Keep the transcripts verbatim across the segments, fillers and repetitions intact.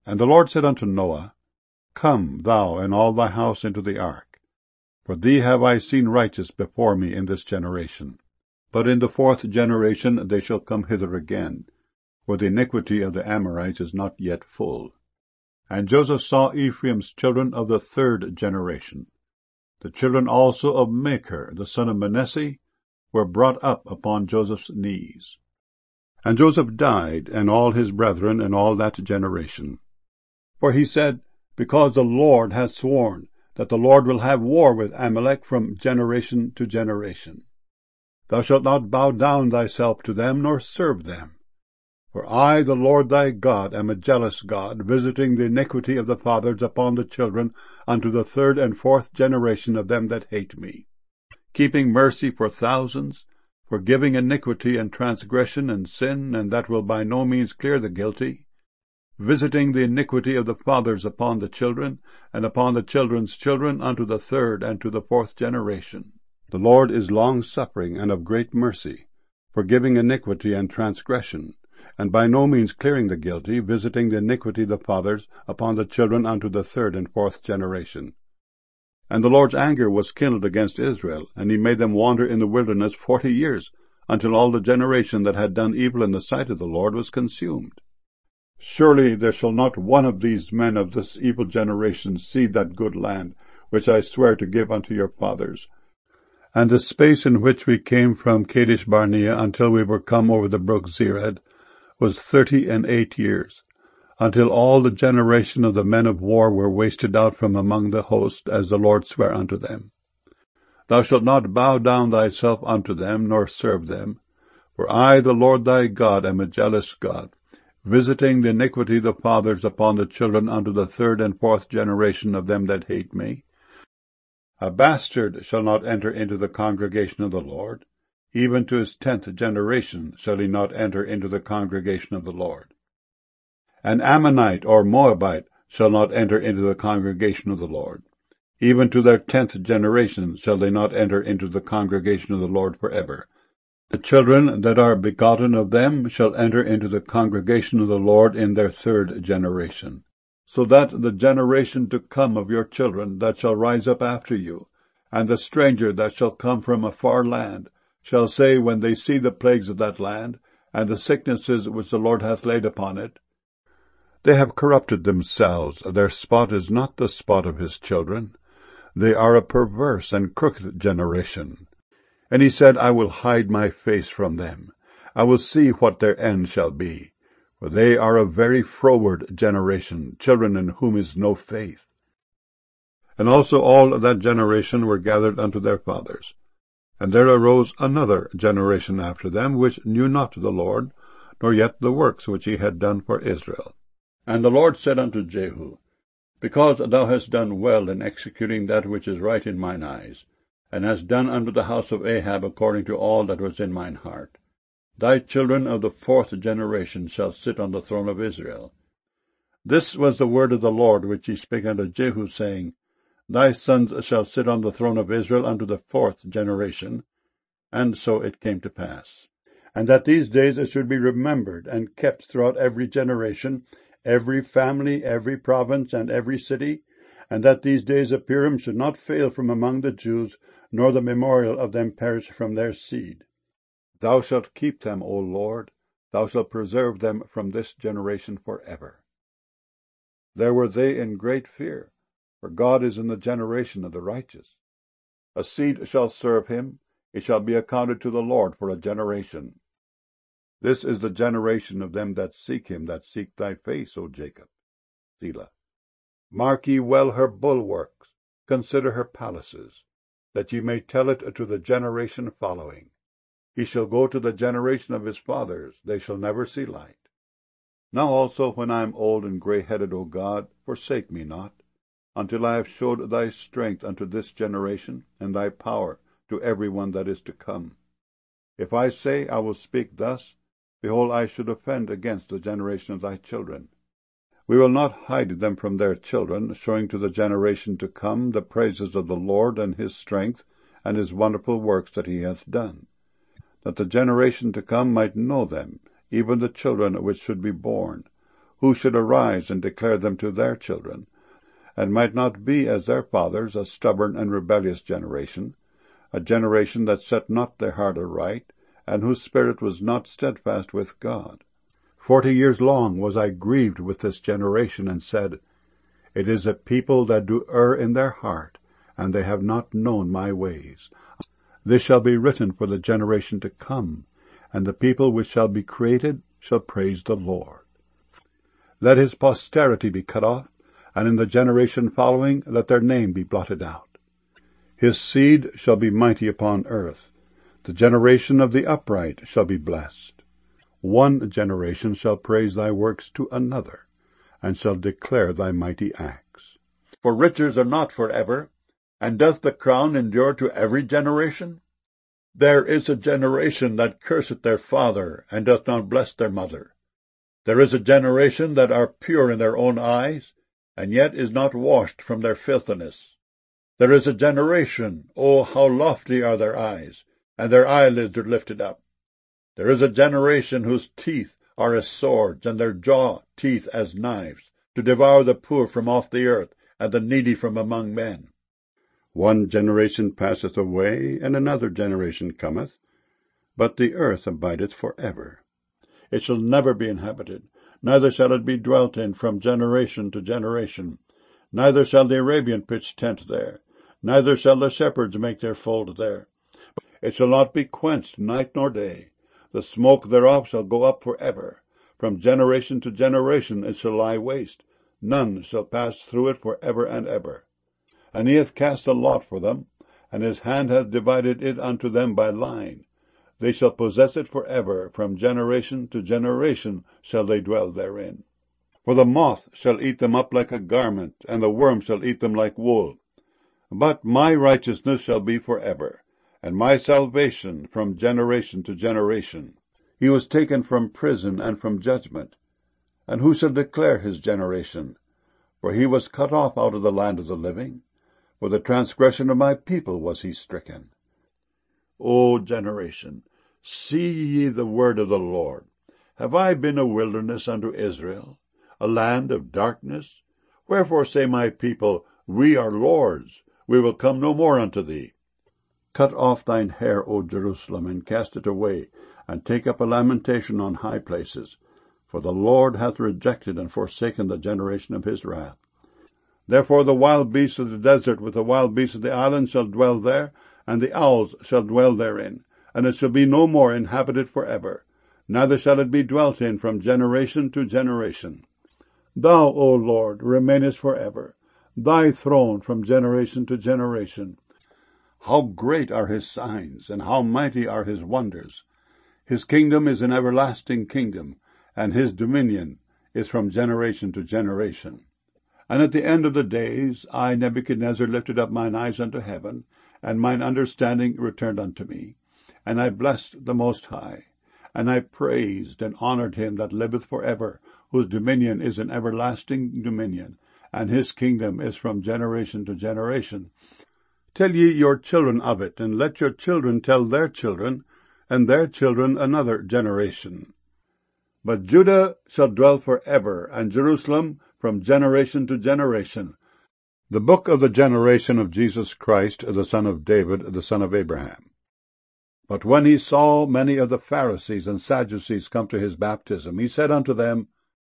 And the Lord said unto Noah, Come, thou and all thy house into the ark, for thee have I seen righteous before me in this generation. But in the fourth generation they shall come hither again, for the iniquity of the Amorites is not yet full. And Joseph saw Ephraim's children of the third generation. The children also of Machir, the son of Manasseh, were brought up upon Joseph's knees. And Joseph died, and all his brethren, and all that generation. For he said, Because the Lord hath sworn that the Lord will have war with Amalek from generation to generation. Thou shalt not bow down thyself to them, nor serve them. For I, the Lord thy God, am a jealous God, visiting the iniquity of the fathers upon the children unto the third and fourth generation of them that hate me, keeping mercy for thousands, forgiving iniquity and transgression and sin, and that will by no means clear the guilty, visiting the iniquity of the fathers upon the children, and upon the children's children unto the third and to the fourth generation. The Lord is long-suffering and of great mercy, forgiving iniquity and transgression, and by no means clearing the guilty, visiting the iniquity of the fathers upon the children unto the third and fourth generation. And the Lord's anger was kindled against Israel, and he made them wander in the wilderness forty years, until all the generation that had done evil in the sight of the Lord was consumed. Surely there shall not one of these men of this evil generation see that good land, which I swear to give unto your fathers. And the space in which we came from Kadesh Barnea until we were come over the brook Zered was thirty and eight years, until all the generation of the men of war were wasted out from among the host, as the Lord sware unto them. Thou shalt not bow down thyself unto them, nor serve them, for I, the Lord thy God, am a jealous God, visiting the iniquity of the fathers upon the children unto the third and fourth generation of them that hate me. A bastard shall not enter into the congregation of the Lord, even to his tenth generation shall he not enter into the congregation of the Lord. An Ammonite or Moabite shall not enter into the congregation of the Lord. Even to their tenth generation shall they not enter into the congregation of the Lord forever. The children that are begotten of them shall enter into the congregation of the Lord in their third generation. So that the generation to come of your children that shall rise up after you, and the stranger that shall come from a far land, shall say when they see the plagues of that land, and the sicknesses which the Lord hath laid upon it, They have corrupted themselves, their spot is not the spot of his children. They are a perverse and crooked generation. And he said, I will hide my face from them. I will see what their end shall be. For they are a very froward generation, children in whom is no faith. And also all that generation were gathered unto their fathers. And there arose another generation after them, which knew not the Lord, nor yet the works which he had done for Israel. And the Lord said unto Jehu, Because thou hast done well in executing that which is right in mine eyes, and hast done unto the house of Ahab according to all that was in mine heart, thy children of the fourth generation shall sit on the throne of Israel. This was the word of the Lord which he spake unto Jehu, saying, Thy sons shall sit on the throne of Israel unto the fourth generation. And so it came to pass. And that these days it should be remembered and kept throughout every generation, every family, every province, and every city, and that these days of Purim should not fail from among the Jews, nor the memorial of them perish from their seed. Thou shalt keep them, O Lord, thou shalt preserve them from this generation forever. There were they in great fear, for God is in the generation of the righteous. A seed shall serve him, it shall be accounted to the Lord for a generation. This is the generation of them that seek him, that seek thy face, O Jacob. Selah. Mark ye well her bulwarks, consider her palaces, that ye may tell it to the generation following. He shall go to the generation of his fathers, they shall never see light. Now also, when I am old and grey-headed, O God, forsake me not, until I have showed thy strength unto this generation, and thy power to every one that is to come. If I say, I will speak thus, behold, I should offend against the generation of thy children. We will not hide them from their children, showing to the generation to come the praises of the Lord and his strength, and his wonderful works that he hath done, that the generation to come might know them, even the children which should be born, who should arise and declare them to their children, and might not be as their fathers, a stubborn and rebellious generation, a generation that set not their heart aright, and whose spirit was not steadfast with God. Forty years long was I grieved with this generation, and said, It is a people that do err in their heart, and they have not known my ways. This shall be written for the generation to come, and the people which shall be created shall praise the Lord. Let his posterity be cut off, and in the generation following let their name be blotted out. His seed shall be mighty upon earth. The generation of the upright shall be blessed. One generation shall praise thy works to another, and shall declare thy mighty acts. For riches are not for ever, and doth the crown endure to every generation? There is a generation that curseth their father, and doth not bless their mother. There is a generation that are pure in their own eyes, and yet is not washed from their filthiness. There is a generation, oh, how lofty are their eyes, and their eyelids are lifted up. There is a generation whose teeth are as swords, and their jaw teeth as knives, to devour the poor from off the earth, and the needy from among men. One generation passeth away, and another generation cometh, but the earth abideth for ever. It shall never be inhabited, neither shall it be dwelt in from generation to generation. Neither shall the Arabian pitch tent there, neither shall the shepherds make their fold there. It shall not be quenched night nor day. The smoke thereof shall go up for ever. From generation to generation it shall lie waste. None shall pass through it for ever and ever. And he hath cast a lot for them, and his hand hath divided it unto them by line. They shall possess it for ever. From generation to generation shall they dwell therein. For the moth shall eat them up like a garment, and the worm shall eat them like wool. But my righteousness shall be for ever, and my salvation from generation to generation. He was taken from prison and from judgment. And who shall declare his generation? For he was cut off out of the land of the living. For the transgression of my people was he stricken. O generation, see ye the word of the Lord. Have I been a wilderness unto Israel, a land of darkness? Wherefore say my people, We are lords, we will come no more unto thee. Cut off thine hair, O Jerusalem, and cast it away, and take up a lamentation on high places. For the Lord hath rejected and forsaken the generation of his wrath. Therefore the wild beasts of the desert with the wild beasts of the islands shall dwell there, and the owls shall dwell therein, and it shall be no more inhabited for ever, neither shall it be dwelt in from generation to generation. Thou, O Lord, remainest for ever, thy throne from generation to generation. How great are his signs, and how mighty are his wonders! His kingdom is an everlasting kingdom, and his dominion is from generation to generation. And at the end of the days I, Nebuchadnezzar, lifted up mine eyes unto heaven, and mine understanding returned unto me. And I blessed the Most High, and I praised and honoured him that liveth for ever, whose dominion is an everlasting dominion, and his kingdom is from generation to generation. Tell ye your children of it, and let your children tell their children, and their children another generation. But Judah shall dwell for ever, and Jerusalem from generation to generation. The book of the generation of Jesus Christ, the son of David, the son of Abraham. But when he saw many of the Pharisees and Sadducees come to his baptism, he said unto them,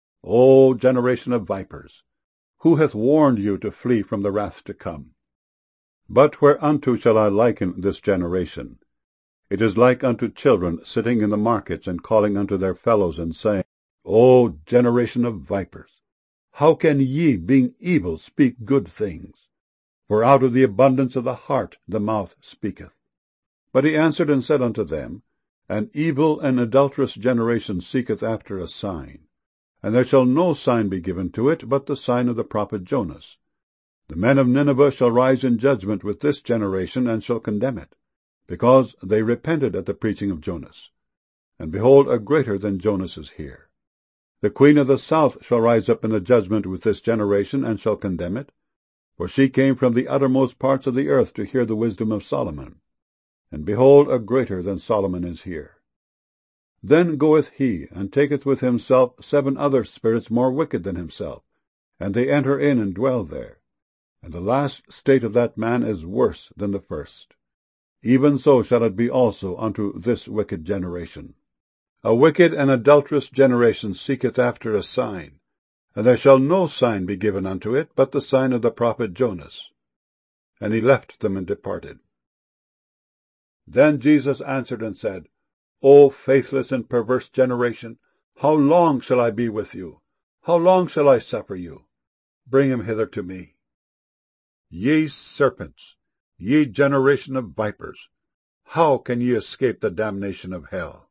O generation of vipers, who hath warned you to flee from the wrath to come? But whereunto shall I liken this generation? It is like unto children sitting in the markets, and calling unto their fellows, and saying, O generation of vipers, how can ye, being evil, speak good things? For out of the abundance of the heart the mouth speaketh. But he answered and said unto them, An evil and adulterous generation seeketh after a sign, and there shall no sign be given to it but the sign of the prophet Jonas. The men of Nineveh shall rise in judgment with this generation, and shall condemn it, because they repented at the preaching of Jonas. And behold, a greater than Jonas is here. The queen of the south shall rise up in the judgment with this generation, and shall condemn it, for she came from the uttermost parts of the earth to hear the wisdom of Solomon. And behold, a greater than Solomon is here. Then goeth he, and taketh with himself seven other spirits more wicked than himself, and they enter in and dwell there. And the last state of that man is worse than the first. Even so shall it be also unto this wicked generation. A wicked and adulterous generation seeketh after a sign, and there shall no sign be given unto it, but the sign of the prophet Jonas. And he left them and departed. Then Jesus answered and said, O faithless and perverse generation, how long shall I be with you? How long shall I suffer you? Bring him hither to me. Ye serpents, ye generation of vipers, how can ye escape the damnation of hell?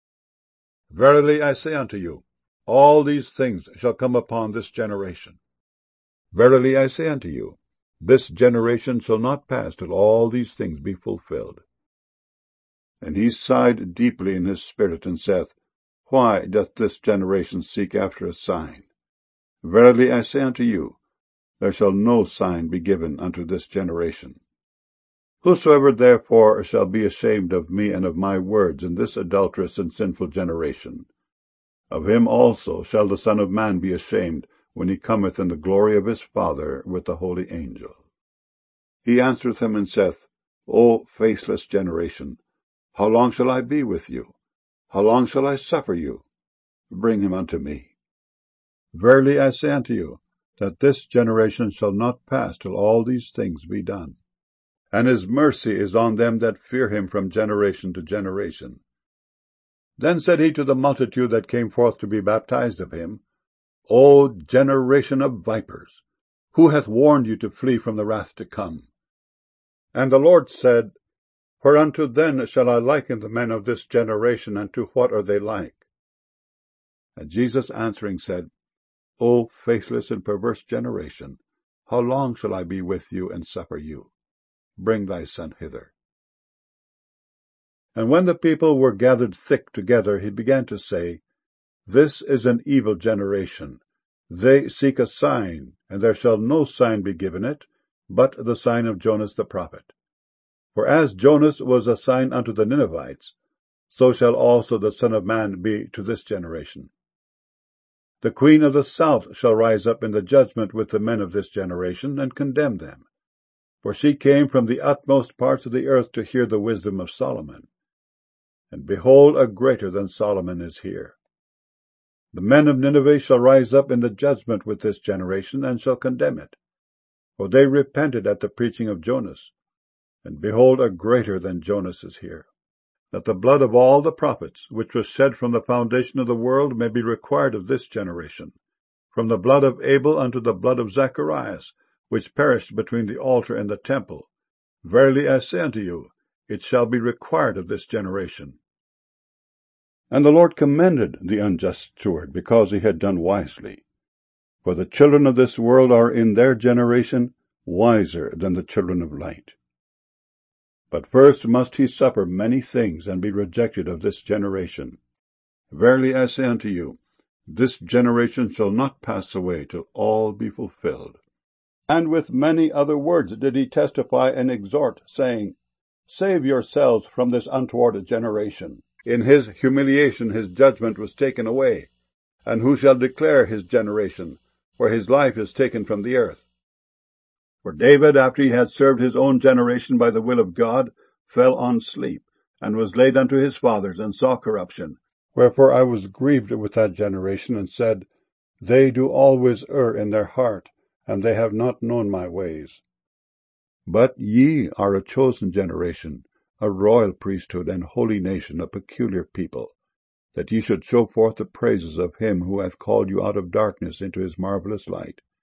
Verily I say unto you, all these things shall come upon this generation. Verily I say unto you, this generation shall not pass till all these things be fulfilled. And he sighed deeply in his spirit, and saith, Why doth this generation seek after a sign? Verily I say unto you, there shall no sign be given unto this generation. Whosoever therefore shall be ashamed of me and of my words in this adulterous and sinful generation, of him also shall the Son of Man be ashamed, when he cometh in the glory of his Father with the holy angels. He answereth him and saith, O faithless generation, how long shall I be with you? How long shall I suffer you? Bring him unto me. Verily I say unto you, that this generation shall not pass till all these things be done. And his mercy is on them that fear him from generation to generation. Then said he to the multitude that came forth to be baptized of him, O generation of vipers, who hath warned you to flee from the wrath to come? And the Lord said, Whereunto then shall I liken the men of this generation, and to what are they like? And Jesus answering said, O faithless and perverse generation, how long shall I be with you and suffer you? Bring thy son hither. And when the people were gathered thick together, he began to say, This is an evil generation. They seek a sign, and there shall no sign be given it, but the sign of Jonas the prophet. For as Jonas was a sign unto the Ninevites, so shall also the Son of Man be to this generation. The queen of the south shall rise up in the judgment with the men of this generation, and condemn them. For she came from the utmost parts of the earth to hear the wisdom of Solomon. And behold, a greater than Solomon is here. The men of Nineveh shall rise up in the judgment with this generation, and shall condemn it. For they repented at the preaching of Jonas. And behold, a greater than Jonas is here. That the blood of all the prophets, which was shed from the foundation of the world, may be required of this generation, from the blood of Abel unto the blood of Zacharias, which perished between the altar and the temple. Verily I say unto you, it shall be required of this generation. And the Lord commended the unjust steward, because he had done wisely. For the children of this world are in their generation wiser than the children of light. But first must he suffer many things, and be rejected of this generation. Verily I say unto you, this generation shall not pass away till all be fulfilled. And with many other words did he testify and exhort, saying, Save yourselves from this untoward generation. In his humiliation his judgment was taken away. And who shall declare his generation? For his life is taken from the earth. For David, after he had served his own generation by the will of God, fell on sleep, and was laid unto his fathers, and saw corruption. Wherefore I was grieved with that generation, and said, They do always err in their heart, and they have not known my ways. But ye are a chosen generation, a royal priesthood, and holy nation, a peculiar people, that ye should show forth the praises of him who hath called you out of darkness into his marvellous light,